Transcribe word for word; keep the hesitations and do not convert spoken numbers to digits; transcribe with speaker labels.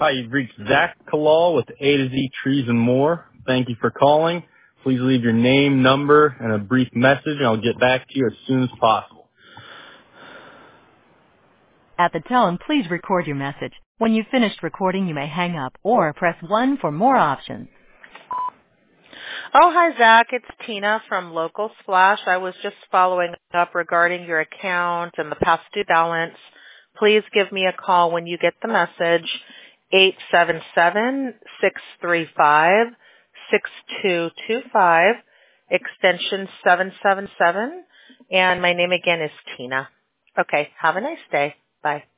Speaker 1: Hi, you've reached Zach Kalal with A to Z Trees and More. Thank you for calling. Please leave your name, number, and a brief message, and I'll get back to you as soon as possible.
Speaker 2: At the tone, please record your message. When you've finished recording, you may hang up or press one for more options.
Speaker 3: Oh, hi, Zach. It's Tina from Local Splash. I was just following up regarding your account and the past due balance. Please give me a call when you get the message, eight seven seven, six three five, six two two five, extension seven seven seven, and my name again is Tina. Okay, have a nice day. Bye.